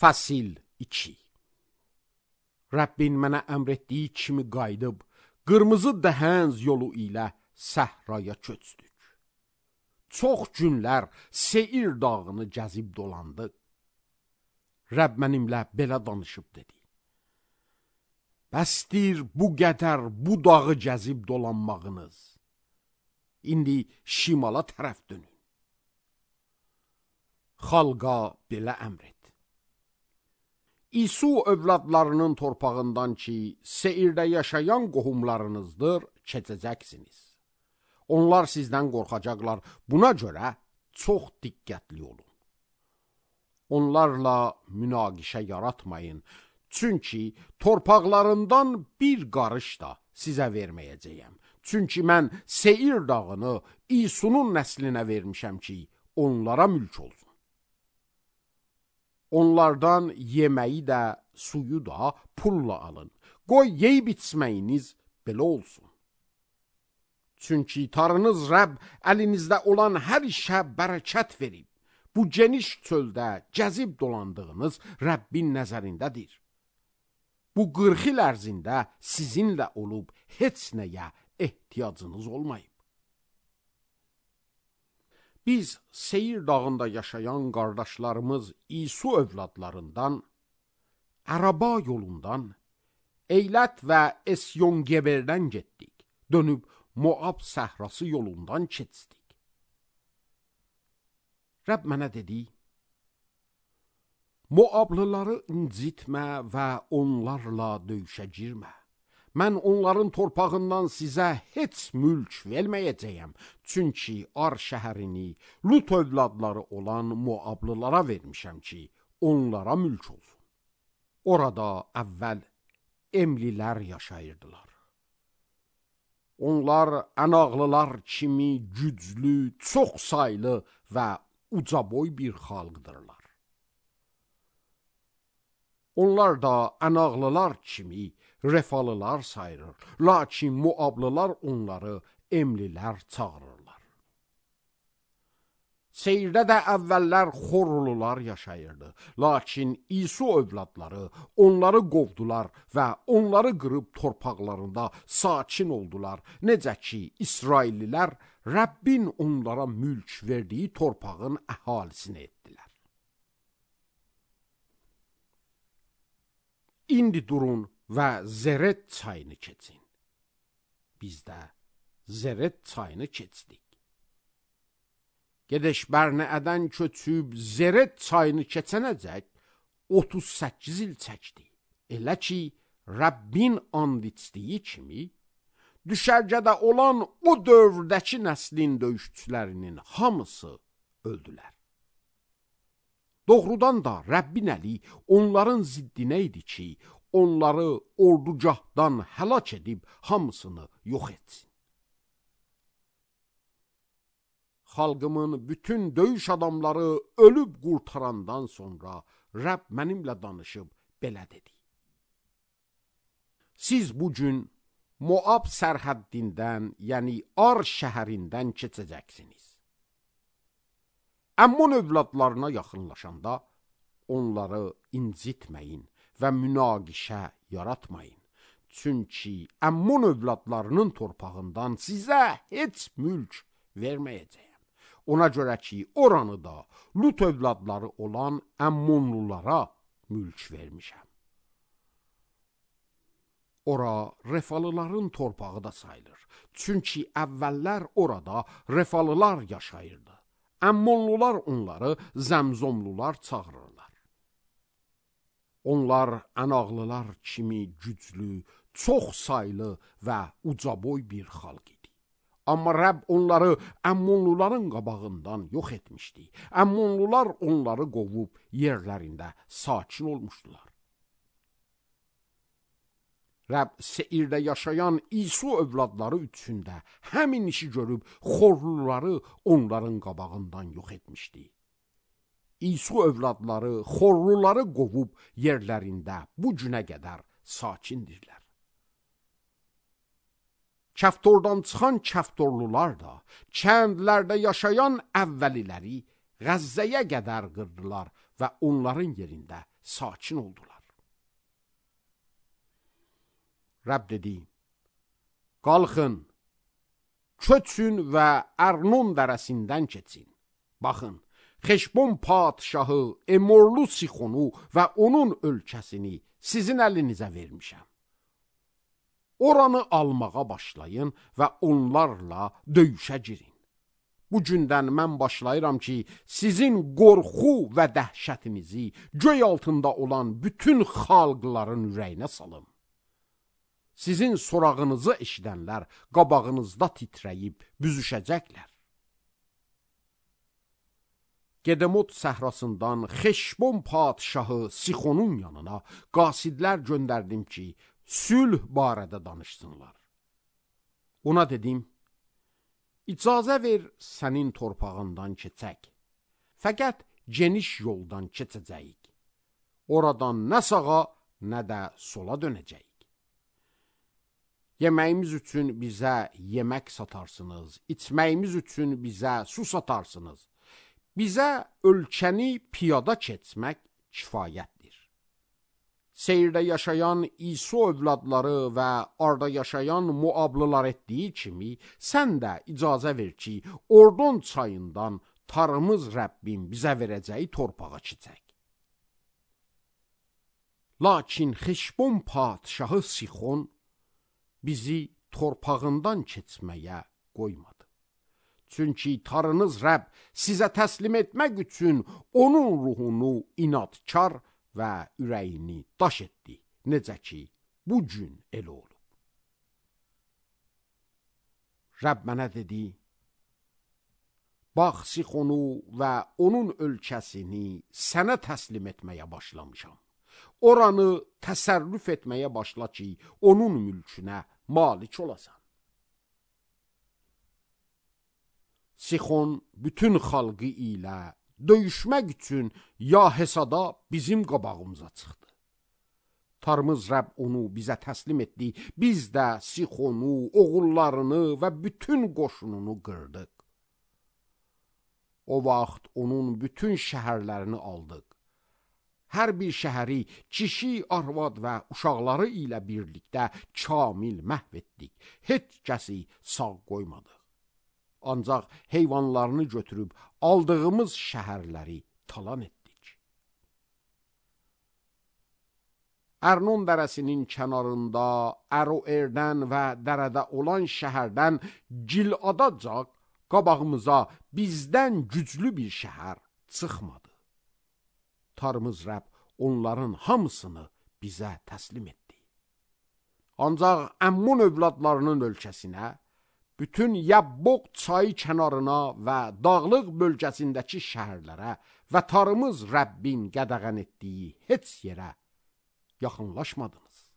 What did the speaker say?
Fəsil 2. Rəbbin mənə əmr etdiyi kimi qayıdıb, qırmızı dəhənz yolu ilə səhraya köçdük. Çox günlər Seir dağını gəzib dolandıq. Rəbb mənimlə belə danışıb dedi. Bəsdir bu qədər bu dağı gəzib dolanmağınız. İndi şimala tərəf dönün. Xalqa belə əmr et. İsu övladlarının torpağından ki, Seirdə yaşayan qohumlarınızdır, keçəcəksiniz. Onlar sizdən qorxacaqlar, buna görə çox diqqətli olun. Onlarla münaqişə yaratmayın, çünki torpaqlarından bir qarış da sizə verməyəcəyəm. Çünki mən Seir dağını İsunun nəslinə vermişəm ki, onlara mülk olsun. Onlardan yeməyi də, suyu da pulla alın. Qoy yeyib içməyiniz belə olsun. Çünki Tanrınız Rəbb əlinizdə olan hər işə bərəkət verib. Bu geniş çöldə gəzib dolandığınız Rəbbin nəzərindədir. Bu 40 il ərzində sizinlə olub heç nəyə ehtiyacınız olmayıb. Biz Seir dağında yaşayan qardaşlarımız İsu övladlarından, Əraba yolundan, Eylət və Esyon-Geberdən getdik. Dönüb Moab səhrası yolundan keçdik. Rəbb mənə dedi, Moablıları incitmə və onlarla döyüşə girmə. Mən onların torpağından sizə heç mülk verməyəcəyəm. Çünki Ar şəhərini Lut övladları olan Moablılara vermişəm ki, onlara mülk olsun. Orada əvvəl Emlilər yaşayırdılar. Onlar ənağlılar kimi güclü, çox saylı və ucaboy bir xalqdırlar. Onlar da ənağlılar kimi Refalılar sayırır, lakin Moablılar onları Emlilər çağırırlar. Seirdə də əvvəllər Xorlular yaşayırdı, lakin İsu övladları onları qovdular və onları qırıb torpaqlarında sakin oldular. Necə ki, İsraillilər Rəbbin onlara mülk verdiyi torpağın əhalisini etdilər. İndi durun və Zeret çayını keçin. Biz də Zeret çayını keçdik. Gedeş-Bərnəədən köçüb Zeret çayını keçənəcək 38 il çəkdi. Elə ki, Rəbbin and içdiyi kimi, düşərgədə olan o dövrdəki nəslin döyüşçülərinin hamısı öldülər. Doğrudan da Rəbbin əli onların ziddinə idi ki, onları ordugahdan həlak edib hamısını yox etsin. Xalqımın bütün döyüş adamları ölüb qurtarandan sonra Rəbb mənimlə danışıb belə dedi. Siz bugün Moab sərhəddindən, yəni Ar şəhərindən keçəcəksiniz. Əmmon övladlarına yaxınlaşanda onları incitməyin və münaqişə yaratmayın. Çünki Əmmon övladlarının torpağından sizə heç mülk verməyəcəyəm. Ona görə ki, oranı da Lut övladları olan Əmmonlulara mülk vermişəm. Ora Refalıların torpağı da sayılır. Çünki əvvəllər orada Refalılar yaşayırdı. Əmmonlular onları Zəmzomlular çağırırlar. Onlar ənağlılar kimi güclü, çox saylı və ucaboy bir xalq idi. Amma Rəbb onları Əmmonluların qabağından yox etmişdi. Əmmonlular onları qovub yerlərində sakin olmuşdular. Rəbb Seirdə yaşayan İsu övladları üçündə həmin işi görüb Xorluları onların qabağından yox etmişdi. İsu övladları Xorluları qovub yerlərində bu günə qədər sakindirlər. Kəftordan çıxan kəftorlular da kəndlərdə yaşayan əvvəliləri Qəzzəyə qədər qırdılar və onların yerində sakin oldular. Rəbb dedi, qalxın, köçün və Ərnon dərəsindən keçin. Baxın, Xeşbon padşahı Emorlu Sixonu və onun ölkəsini sizin əlinizə vermişəm. Oranı almağa başlayın və onlarla döyüşə girin. Bu gündən mən başlayıram ki, sizin qorxu və dəhşətinizi göy altında olan bütün xalqların ürəyinə salım. Sizin sorağınızı eşidənlər qabağınızda titrəyib büzüşəcəklər. Gedemot səhrasından Xeşbon padşahı Sixonun yanına qasidlər göndərdim ki, sülh barədə danışsınlar. Ona dedim, icazə ver sənin torpağından keçək. Fəqət geniş yoldan keçəcəyik. Oradan nə sağa, nə də sola dönəcəyik. Yeməyimiz üçün bizə yemək satarsınız, içməyimiz üçün bizə su satarsınız. Bizə ölkəni piyada keçmək kifayətdir. Seyirdə yaşayan İso övladları və arda yaşayan Muablılar etdiyi kimi, sən də icazə ver ki, Ordon çayından tarımız Rəbbim bizə verəcəyi torpağa keçək. Lakin Xeşbon padşahı Sixon bizi torpağından keçməyə qoymadı. Çünki tarınız Rəbb sizə təslim etmək üçün onun ruhunu inadkar və ürəyini daş etdi. Necə ki, bu gün elə olub. Rəbb mənə dedi, bax Sixonu və onun ölkəsini sənə təslim etməyə başlamışam. Oranı təsərrüf etməyə başla ki, onun mülkünə malik olasan. Sixon bütün xalqı ilə döyüşmək üçün Yahesada bizim qabağımıza çıxdı. Tarımız Rəbb onu bizə təslim etdi. Biz də Sixonu, oğullarını və bütün qoşununu qırdıq. O vaxt onun bütün şəhərlərini aldıq. Hər bir şəhəri kişi, arvad və uşaqları ilə birlikdə kamil məhv etdik. Heç kəsi sağ qoymadıq. Ancaq heyvanlarını götürüb aldığımız şəhərləri talan etdik. Ərnon dərəsinin kənarında Əroerdən və dərədə olan şəhərdən Giladacaq qabağımıza bizdən güclü bir şəhər çıxmadı. Tarımız Rəbb onların hamısını bizə təslim etdi. Ancaq Əmmun övladlarının ölkəsinə, bütün Yabboq çayı kənarına və dağlıq bölgəsindəki şəhərlərə və tarımız Rəbbin qədəğən etdiyi heç yerə yaxınlaşmadınız.